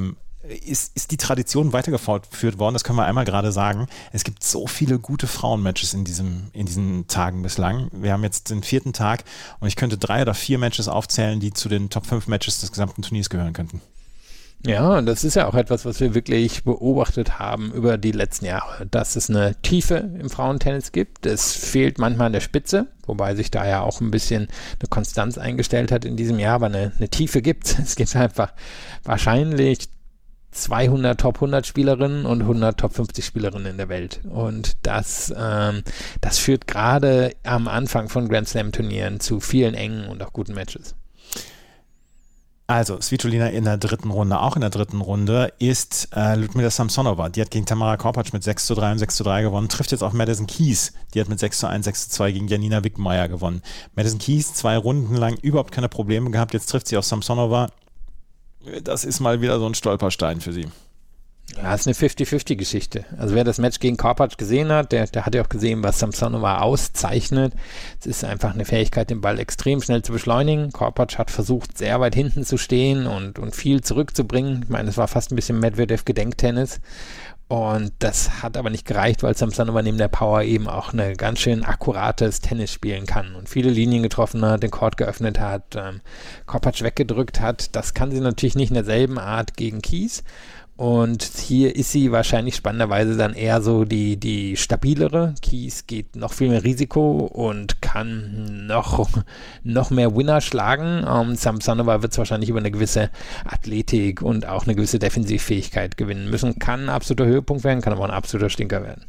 ist, ist die Tradition weitergeführt worden, das können wir einmal gerade sagen. Es gibt so viele gute Frauenmatches in, diesem, in diesen Tagen bislang. Wir haben jetzt den vierten Tag und ich könnte drei oder vier Matches aufzählen, die zu den Top fünf Matches des gesamten Turniers gehören könnten. Ja, das ist ja auch etwas, was wir wirklich beobachtet haben über die letzten Jahre, dass es eine Tiefe im Frauentennis gibt. Es fehlt manchmal an der Spitze, wobei sich da ja auch ein bisschen eine Konstanz eingestellt hat in diesem Jahr, aber eine, eine Tiefe gibt es. Es gibt einfach wahrscheinlich zweihundert Top hundert Spielerinnen und hundert Top fünfzig Spielerinnen in der Welt. Und das, ähm, das führt gerade am Anfang von Grand Slam Turnieren zu vielen engen und auch guten Matches. Also, Svitolina in der dritten Runde, auch in der dritten Runde, ist äh, Ludmila Samsonova. Die hat gegen Tamara Korpatsch mit sechs zu drei und sechs zu drei gewonnen, trifft jetzt auf Madison Keys. Die hat mit sechs zu eins, sechs zu zwei gegen Janina Wickmeier gewonnen. Madison Keys zwei Runden lang überhaupt keine Probleme gehabt, jetzt trifft sie auf Samsonova. Das ist mal wieder so ein Stolperstein für sie. Ja, es ist eine fünfzig fünfzig Geschichte. Also wer das Match gegen Korpatsch gesehen hat, der, der hat ja auch gesehen, was Samsonova auszeichnet. Es ist einfach eine Fähigkeit, den Ball extrem schnell zu beschleunigen. Korpatsch hat versucht, sehr weit hinten zu stehen und, und viel zurückzubringen. Ich meine, es war fast ein bisschen Medvedev-Gedenktennis. Und das hat aber nicht gereicht, weil Samsonova neben der Power eben auch eine ganz schön akkurates Tennis spielen kann und viele Linien getroffen hat, den Court geöffnet hat, ähm, Korpatsch weggedrückt hat. Das kann sie natürlich nicht in derselben Art gegen Keys. Und hier ist sie wahrscheinlich spannenderweise dann eher so die, die stabilere. Keys geht noch viel mehr Risiko und kann noch, noch mehr Winner schlagen. Um, Samsonova wird es wahrscheinlich über eine gewisse Athletik und auch eine gewisse Defensivfähigkeit gewinnen müssen. Kann ein absoluter Höhepunkt werden, kann aber ein absoluter Stinker werden.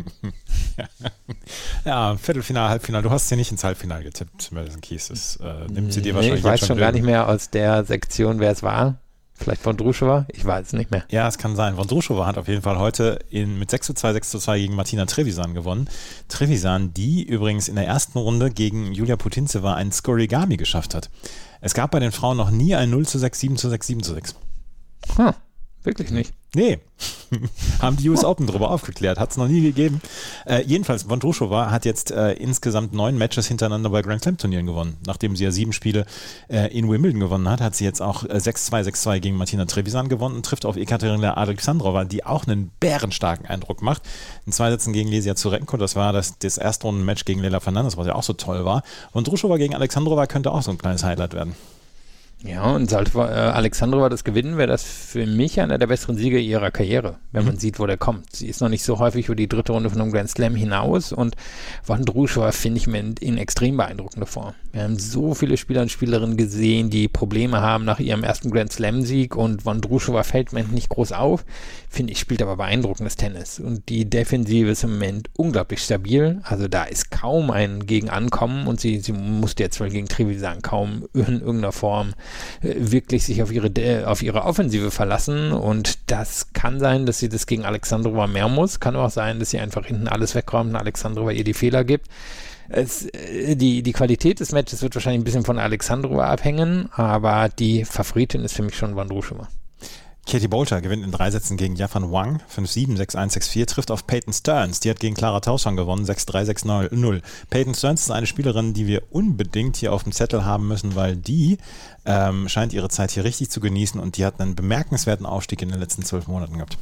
Ja, Viertelfinale, Halbfinale. Du hast sie nicht ins Halbfinale getippt, Madison Keys. Das äh, nimmt sie dir wahrscheinlich nee, ich weiß schon, schon gar nicht mehr aus der Sektion, wer es war. Vielleicht Vondrushova? Ich weiß es nicht mehr. Ja, es kann sein. Vondrushova hat auf jeden Fall heute in, mit sechs zu zwei, sechs zu zwei gegen Martina Trevisan gewonnen. Trevisan, die übrigens in der ersten Runde gegen Julia Putintseva einen Scorigami geschafft hat. Es gab bei den Frauen noch nie ein null zu sechs, sieben zu sechs, sieben zu sechs. Hm, wirklich nicht. Nee, haben die U S Open darüber aufgeklärt, hat es noch nie gegeben. Äh, jedenfalls, Vondrushova hat jetzt äh, insgesamt neun Matches hintereinander bei Grand Slam Turnieren gewonnen. Nachdem sie ja sieben Spiele äh, in Wimbledon gewonnen hat, hat sie jetzt auch äh, sechs zu zwei, sechs zu zwei gegen Martina Trevisan gewonnen und trifft auf Ekaterina Alexandrova, die auch einen bärenstarken Eindruck macht. In zwei Sätzen gegen Lesia Zurenko, das war das, das erste Runden-Match gegen Lela Fernandes, was ja auch so toll war. Vondrushova gegen Alexandrova könnte auch so ein kleines Highlight werden. Ja, und sollte äh, Alexandrova das gewinnen, wäre das für mich einer der besseren Siege ihrer Karriere, wenn man mhm. sieht, wo der kommt. Sie ist noch nicht so häufig über die dritte Runde von einem Grand Slam hinaus und Vondrushova finde ich mir in, in extrem beeindruckender Form. Wir haben so viele Spieler und Spielerinnen gesehen, die Probleme haben nach ihrem ersten Grand Slam-Sieg und Vondrushova fällt mir nicht groß auf, finde ich, spielt aber beeindruckendes Tennis und die Defensive ist im Moment unglaublich stabil, also da ist kaum ein Gegenankommen und sie, sie musste jetzt wohl gegen Trevisan kaum in irgendeiner Form wirklich sich auf ihre, auf ihre Offensive verlassen und das kann sein, dass sie das gegen Alexandrova mehr muss, kann auch sein, dass sie einfach hinten alles wegräumt und Alexandrova ihr die Fehler gibt. Es, die, die Qualität des Matches wird wahrscheinlich ein bisschen von Alexandrova abhängen, aber die Favoritin ist für mich schon Vondrushova. Katie Boulter gewinnt in drei Sätzen gegen Yafan Wang, fünf sieben, sechs eins, sechs vier, trifft auf Peyton Stearns. Die hat gegen Clara Tauson gewonnen, sechs drei, sechs null. Peyton Stearns ist eine Spielerin, die wir unbedingt hier auf dem Zettel haben müssen, weil die ähm, scheint ihre Zeit hier richtig zu genießen und die hat einen bemerkenswerten Aufstieg in den letzten zwölf Monaten gehabt.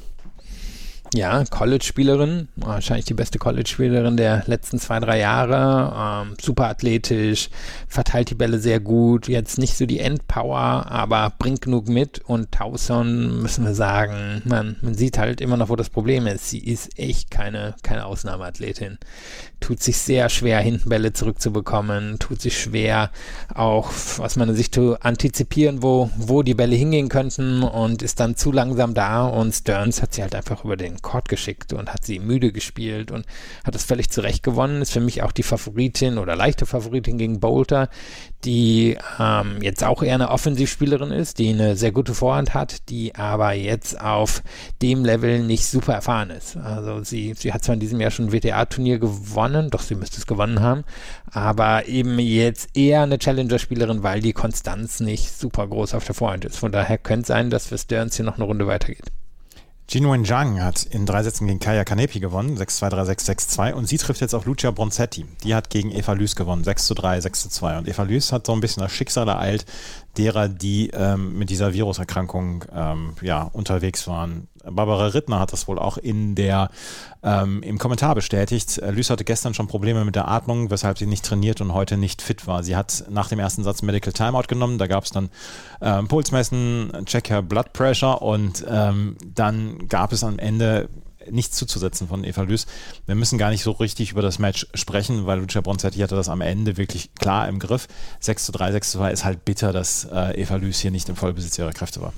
Ja, College-Spielerin, wahrscheinlich die beste College-Spielerin der letzten zwei, drei Jahre, ähm, super athletisch, verteilt die Bälle sehr gut, jetzt nicht so die Endpower, aber bringt genug mit und Tauson, müssen wir sagen, man, man sieht halt immer noch, wo das Problem ist, sie ist echt keine, keine Ausnahmeathletin, tut sich sehr schwer, hinten Bälle zurückzubekommen, tut sich schwer, auch aus meiner Sicht zu antizipieren, wo, wo die Bälle hingehen könnten und ist dann zu langsam da und Stearns hat sie halt einfach über den Court geschickt und hat sie müde gespielt und hat das völlig zurecht gewonnen, ist für mich auch die Favoritin oder leichte Favoritin gegen Boulter, die ähm, jetzt auch eher eine Offensivspielerin ist, die eine sehr gute Vorhand hat, die aber jetzt auf dem Level nicht super erfahren ist. Also sie, sie hat zwar in diesem Jahr schon ein W T A-Turnier gewonnen, doch sie müsste es gewonnen haben, aber eben jetzt eher eine Challenger-Spielerin, weil die Konstanz nicht super groß auf der Vorhand ist. Von daher könnte es sein, dass für Stearns hier noch eine Runde weitergeht. Jinwen Zhang hat in drei Sätzen gegen Kaya Kanepi gewonnen, sechs zwei, drei sechs, sechs zwei, und sie trifft jetzt auf Lucia Bronzetti. Die hat gegen Eva Lüß gewonnen, sechs zu drei, sechs zu zwei, und Eva Lüß hat so ein bisschen das Schicksal ereilt derer, die ähm, mit dieser Viruserkrankung ähm, ja, unterwegs waren. Barbara Rittner hat das wohl auch in der, ähm, im Kommentar bestätigt. Lüß hatte gestern schon Probleme mit der Atmung, weshalb sie nicht trainiert und heute nicht fit war. Sie hat nach dem ersten Satz Medical Timeout genommen, da gab es dann ähm, Pulsmessen, Check her Blood Pressure, und ähm, dann gab es am Ende nichts zuzusetzen von Eva Lüß. Wir müssen gar nicht so richtig über das Match sprechen, weil Lucia Bronzetti hatte das am Ende wirklich klar im Griff. sechs zu drei, sechs zu zwei ist halt bitter, dass äh, Eva Lüß hier nicht im Vollbesitz ihrer Kräfte war.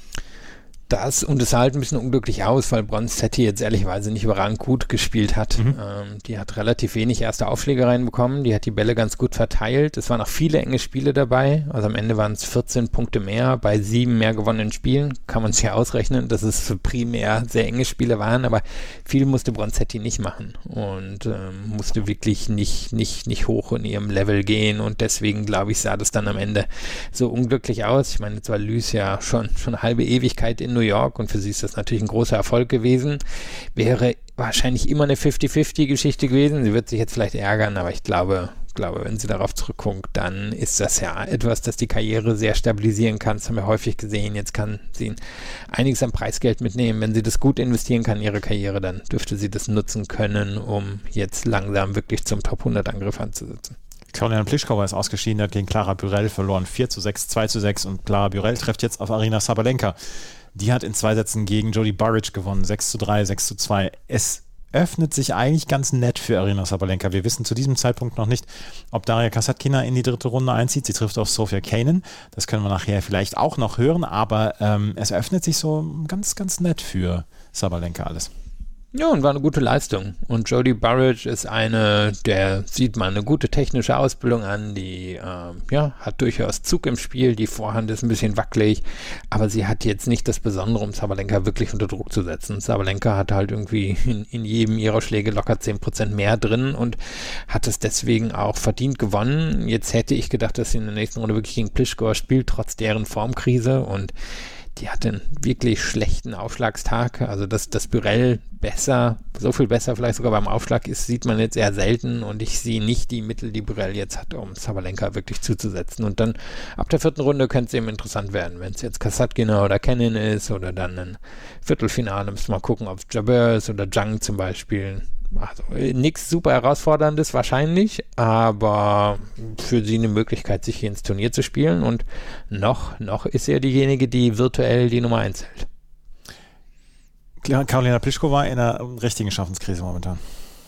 Das, und es sah halt ein bisschen unglücklich aus, weil Bronzetti jetzt ehrlicherweise nicht überragend gut gespielt hat. Mhm. Ähm, die hat relativ wenig erste Aufschläge reinbekommen, die hat die Bälle ganz gut verteilt. Es waren auch viele enge Spiele dabei, also am Ende waren es vierzehn Punkte mehr bei sieben mehr gewonnenen Spielen. Kann man sich ja ausrechnen, dass es primär sehr enge Spiele waren, aber viel musste Bronzetti nicht machen und ähm, musste wirklich nicht, nicht, nicht hoch in ihrem Level gehen, und deswegen, glaube ich, sah das dann am Ende so unglücklich aus. Ich meine, jetzt war Lüß ja schon, schon eine halbe Ewigkeit in New York, und für sie ist das natürlich ein großer Erfolg gewesen. Wäre wahrscheinlich immer eine fifty fifty Geschichte gewesen. Sie wird sich jetzt vielleicht ärgern, aber ich glaube, glaube, wenn sie darauf zurückguckt, dann ist das ja etwas, das die Karriere sehr stabilisieren kann. Das haben wir häufig gesehen. Jetzt kann sie einiges an Preisgeld mitnehmen. Wenn sie das gut investieren kann, ihre Karriere, dann dürfte sie das nutzen können, um jetzt langsam wirklich zum Top hundert Angriff anzusetzen. Karolina Pliskova ist ausgeschieden, hat gegen Clara Burel verloren, vier zu sechs, zwei zu sechs, und Clara Burel trifft jetzt auf Aryna Sabalenka. Die hat in zwei Sätzen gegen Jody Burrage gewonnen, sechs zu drei, sechs zu zwei. Es öffnet sich eigentlich ganz nett für Aryna Sabalenka. Wir wissen zu diesem Zeitpunkt noch nicht, ob Daria Kasatkina in die dritte Runde einzieht. Sie trifft auf Sofia Kenin. Das können wir nachher vielleicht auch noch hören, aber ähm, es öffnet sich so ganz, ganz nett für Sabalenka alles. Ja, und war eine gute Leistung. Und Jody Burrage ist eine, der sieht man eine gute technische Ausbildung an, die äh, ja, hat durchaus Zug im Spiel, die Vorhand ist ein bisschen wackelig, aber sie hat jetzt nicht das Besondere, um Sabalenka wirklich unter Druck zu setzen. Sabalenka hat halt irgendwie in, in jedem ihrer Schläge locker zehn Prozent mehr drin und hat es deswegen auch verdient gewonnen. Jetzt hätte ich gedacht, dass sie in der nächsten Runde wirklich gegen Pliskova spielt, trotz deren Formkrise, und die hat einen wirklich schlechten Aufschlagstag, also dass das Burel besser, so viel besser vielleicht sogar beim Aufschlag ist, sieht man jetzt eher selten, und ich sehe nicht die Mittel, die Burel jetzt hat, um Sabalenka wirklich zuzusetzen. Und dann ab der vierten Runde könnte es eben interessant werden, wenn es jetzt Kasatkina oder Kenin ist oder dann ein Viertelfinale, müssen wir mal gucken, ob es Jabeur ist oder Zhang zum Beispiel. Also nichts super Herausforderndes wahrscheinlich, aber für sie eine Möglichkeit, sich hier ins Turnier zu spielen, und noch, noch ist er diejenige, die virtuell die Nummer eins hält. Karolina Pliskova in einer richtigen Schaffenskrise momentan.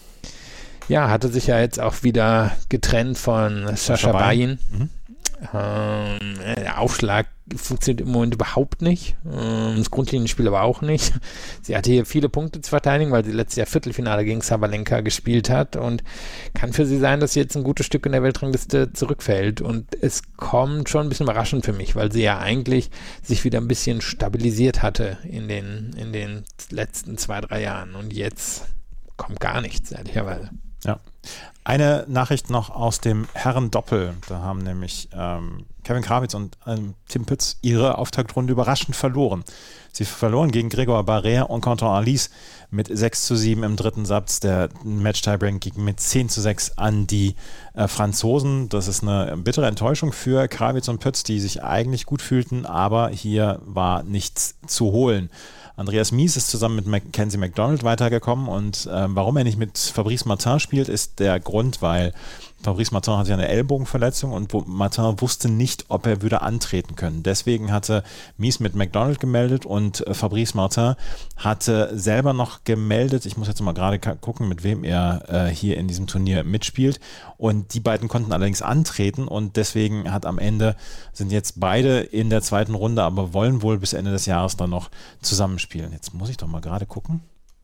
Ja, hatte sich ja jetzt auch wieder getrennt von Sascha Bayin. Mhm. Ähm, der Aufschlag funktioniert im Moment überhaupt nicht. Ähm, das Grundlinienspiel aber auch nicht. Sie hatte hier viele Punkte zu verteidigen, weil sie letztes Jahr Viertelfinale gegen Sabalenka gespielt hat, und kann für sie sein, dass sie jetzt ein gutes Stück in der Weltrangliste zurückfällt, und es kommt schon ein bisschen überraschend für mich, weil sie ja eigentlich sich wieder ein bisschen stabilisiert hatte in den, in den letzten zwei, drei Jahren, und jetzt kommt gar nichts, ehrlicherweise. Ja. Eine Nachricht noch aus dem Herren-Doppel. Da haben nämlich ähm, Kevin Krawitz und ähm, Tim Pütz ihre Auftaktrunde überraschend verloren. Sie verloren gegen Grégoire Barrère und Quentin Alice mit sechs zu sieben im dritten Satz. Der Match-Tiebreak ging mit zehn zu sechs an die äh, Franzosen. Das ist eine bittere Enttäuschung für Krawitz und Pütz, die sich eigentlich gut fühlten, aber hier war nichts zu holen. Andreas Mies ist zusammen mit Mackenzie McDonald weitergekommen, und äh, warum er nicht mit Fabrice Martin spielt, ist der Grund, weil Fabrice Martin hatte ja eine Ellbogenverletzung, und wo Martin wusste nicht, ob er würde antreten können. Deswegen hatte Mies mit McDonald gemeldet, und äh, Fabrice Martin hatte selber noch gemeldet, ich muss jetzt mal gerade gucken, mit wem er äh, hier in diesem Turnier mitspielt, und die beiden konnten allerdings antreten, und deswegen hat am Ende, sind jetzt beide in der zweiten Runde, aber wollen wohl bis Ende des Jahres dann noch zusammenspielen. Jetzt muss ich doch mal gerade gucken.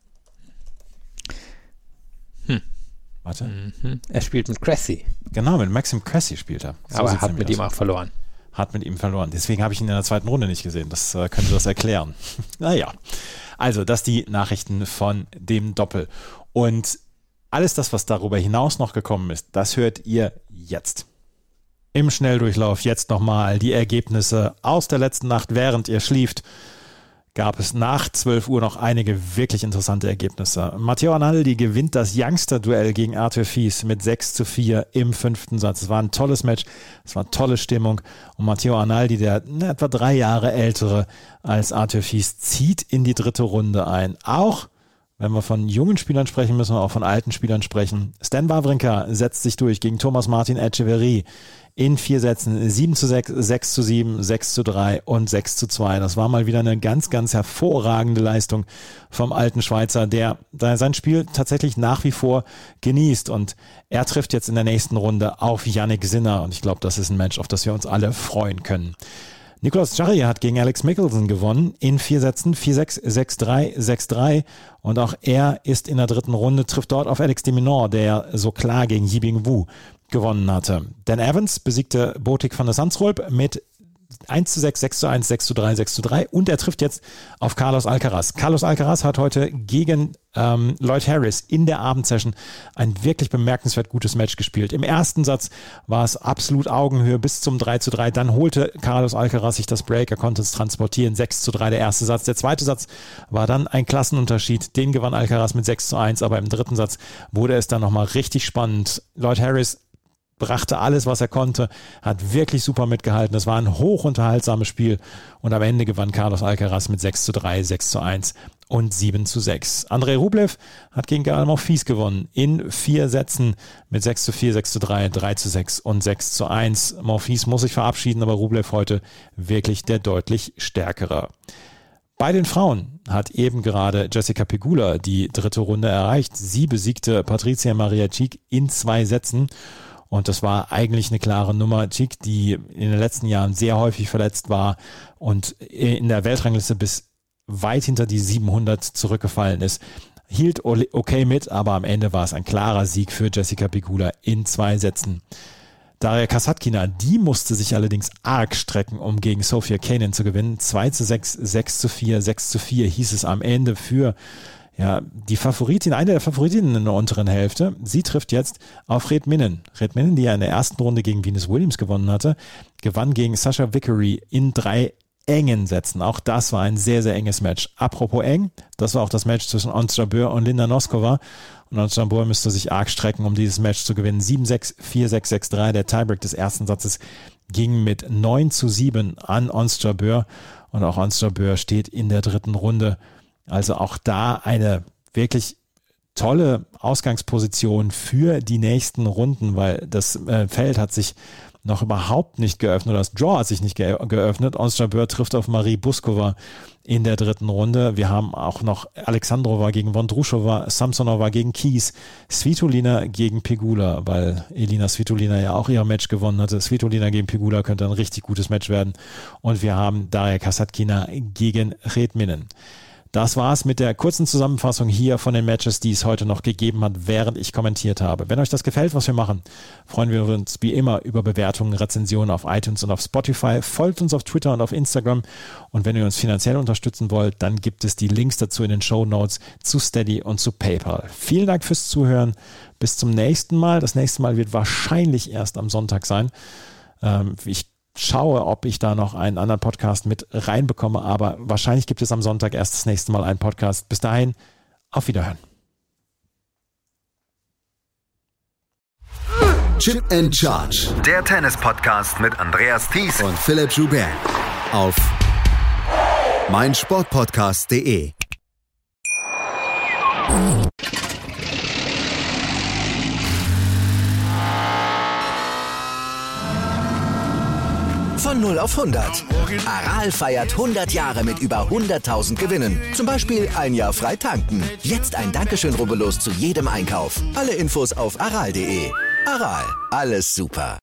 Hm. Warte. Mhm. Er spielt mit Cressy. Genau, mit Maxim Cressy spielt er. So, aber hat mit ihm auch verloren. Hat mit ihm verloren. Deswegen habe ich ihn in der zweiten Runde nicht gesehen. Das äh, könnte das erklären. Naja, also das die Nachrichten von dem Doppel. Und alles das, was darüber hinaus noch gekommen ist, das hört ihr jetzt. Im Schnelldurchlauf jetzt nochmal die Ergebnisse aus der letzten Nacht, während ihr schlieft. gab es nach zwölf Uhr noch einige wirklich interessante Ergebnisse. Matteo Arnaldi gewinnt das Youngster-Duell gegen Arthur Fils mit sechs zu vier im fünften Satz. Es war ein tolles Match, es war tolle Stimmung und Matteo Arnaldi, der ne, etwa drei Jahre ältere als Arthur Fils, zieht in die dritte Runde ein. Auch wenn wir von jungen Spielern sprechen, müssen wir auch von alten Spielern sprechen. Stan Wawrinka setzt sich durch gegen Thomas Martin Etcheverry in vier Sätzen, sieben zu sechs, sechs zu sieben, sechs zu drei und sechs zu zwei. Das war mal wieder eine ganz, ganz hervorragende Leistung vom alten Schweizer, der, der sein Spiel tatsächlich nach wie vor genießt. Und er trifft jetzt in der nächsten Runde auf Yannick Sinner. Und ich glaube, das ist ein Match, auf das wir uns alle freuen können. Nicolas Jarry hat gegen Alex Mickelson gewonnen in vier Sätzen, vier sechs, sechs drei, sechs drei und auch er ist in der dritten Runde, trifft dort auf Alex de Minaur, der so klar gegen Yibing Wu gewonnen hatte. Dan Evans besiegte Botic van der Zandschulp mit eins zu sechs, sechs zu eins, sechs zu drei, sechs zu drei und er trifft jetzt auf Carlos Alcaraz. Carlos Alcaraz hat heute gegen ähm, Lloyd Harris in der Abendsession ein wirklich bemerkenswert gutes Match gespielt. Im ersten Satz war es absolut Augenhöhe bis zum drei zu drei. Dann holte Carlos Alcaraz sich das Break, er konnte es transportieren. sechs zu drei der erste Satz. Der zweite Satz war dann ein Klassenunterschied. Den gewann Alcaraz mit sechs zu eins, aber im dritten Satz wurde es dann nochmal richtig spannend. Lloyd Harris brachte alles, was er konnte, hat wirklich super mitgehalten. Es war ein hochunterhaltsames Spiel und am Ende gewann Carlos Alcaraz mit sechs zu drei, sechs zu eins und sieben zu sechs. Andrei Rublev hat gegen Gael Monfils gewonnen in vier Sätzen mit sechs zu vier, sechs zu drei, drei zu sechs und sechs zu eins. Monfils muss sich verabschieden, aber Rublev heute wirklich der deutlich stärkere. Bei den Frauen hat eben gerade Jessica Pegula die dritte Runde erreicht. Sie besiegte Patricia Maria Cik in zwei Sätzen. Und das war eigentlich eine klare Nummer. Cik, die in den letzten Jahren sehr häufig verletzt war und in der Weltrangliste bis weit hinter die siebenhundert zurückgefallen ist, hielt okay mit, aber am Ende war es ein klarer Sieg für Jessica Pegula in zwei Sätzen. Daria Kasatkina, die musste sich allerdings arg strecken, um gegen Sofia Kenin zu gewinnen. zwei zu sechs, sechs zu vier, sechs zu vier hieß es am Ende für ja, die Favoritin, eine der Favoritinnen in der unteren Hälfte. Sie trifft jetzt auf Red Minnen. Red Minnen, die ja in der ersten Runde gegen Venus Williams gewonnen hatte, gewann gegen Sasha Vickery in drei engen Sätzen. Auch das war ein sehr, sehr enges Match. Apropos eng, das war auch das Match zwischen Ons Jabeur und Linda Noskova. Und Ons Jabeur müsste sich arg strecken, um dieses Match zu gewinnen. sieben sechs, vier sechs, sechs drei. Der Tiebreak des ersten Satzes ging mit neun zu sieben an Ons Jabeur. Und auch Ons Jabeur steht in der dritten Runde. Also auch da eine wirklich tolle Ausgangsposition für die nächsten Runden, weil das äh, Feld hat sich noch überhaupt nicht geöffnet, das Draw hat sich nicht ge- geöffnet. Ons Jabeur trifft auf Marie Buskova in der dritten Runde. Wir haben auch noch Alexandrova gegen Vondrushova, Samsonova gegen Kies, Svitolina gegen Pegula, weil Elina Svitolina ja auch ihr Match gewonnen hatte. Svitolina gegen Pegula könnte ein richtig gutes Match werden. Und wir haben Daria Kasatkina gegen Red Minnen. Das war's mit der kurzen Zusammenfassung hier von den Matches, die es heute noch gegeben hat, während ich kommentiert habe. Wenn euch das gefällt, was wir machen, freuen wir uns wie immer über Bewertungen, Rezensionen auf iTunes und auf Spotify. Folgt uns auf Twitter und auf Instagram. Und wenn ihr uns finanziell unterstützen wollt, dann gibt es die Links dazu in den Shownotes zu Steady und zu PayPal. Vielen Dank fürs Zuhören. Bis zum nächsten Mal. Das nächste Mal wird wahrscheinlich erst am Sonntag sein. Ähm, ich schaue, ob ich da noch einen anderen Podcast mit reinbekomme, aber wahrscheinlich gibt es am Sonntag erst das nächste Mal einen Podcast. Bis dahin, auf Wiederhören. Chip and Charge. Der Tennis-Podcast mit Andreas Thies und Philipp Joubert auf meinsportpodcast punkt de. Von null auf hundert. Aral feiert hundert Jahre mit über hunderttausend Gewinnen. Zum Beispiel ein Jahr frei tanken. Jetzt ein Dankeschön, rubbellos zu jedem Einkauf. Alle Infos auf aral punkt de. Aral, alles super.